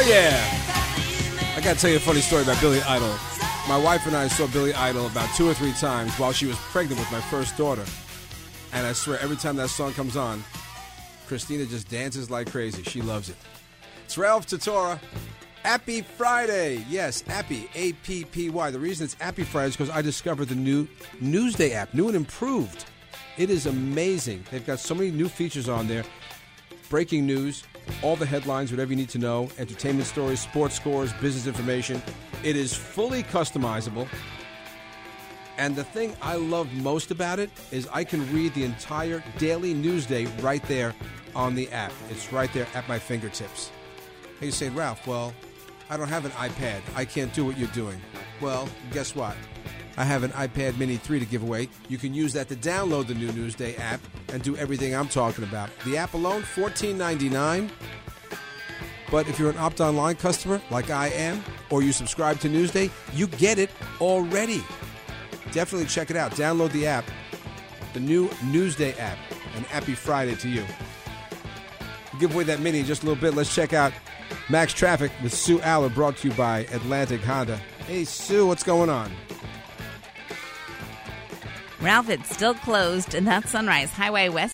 Oh, yeah. I got to tell you a funny story about Billy Idol. My wife and I saw Billy Idol about 2 or 3 times while she was pregnant with my first daughter. And I swear, every time that song comes on, Christina just dances like crazy. She loves it. It's Ralph Tatora. Appy Friday. Yes, Appy, A-P-P-Y. The reason it's Appy Friday is because I discovered the new Newsday app, new and improved. It is amazing. They've got so many new features on there. Breaking news, all the headlines, whatever you need to know, entertainment stories, sports scores, business information. It is fully customizable. And the thing I love most about it is I can read the entire daily Newsday right there on the app. It's right there at my fingertips. And you say, Ralph, well, I don't have an iPad. I can't do what you're doing. Well, guess what? I have an iPad Mini 3 to give away. You can use that to download the new Newsday app and do everything I'm talking about. The app alone, $14.99. But if you're an Opt Online customer, like I am, or you subscribe to Newsday, you get it already. Definitely check it out. Download the app, the new Newsday app, and Happy Friday to you. We'll give away that Mini in just a little bit. Let's check out Max Traffic with Sue Aller, brought to you by Atlantic Honda. Hey, Sue, what's going on? Ralph, it's still closed, and that's Sunrise Highway West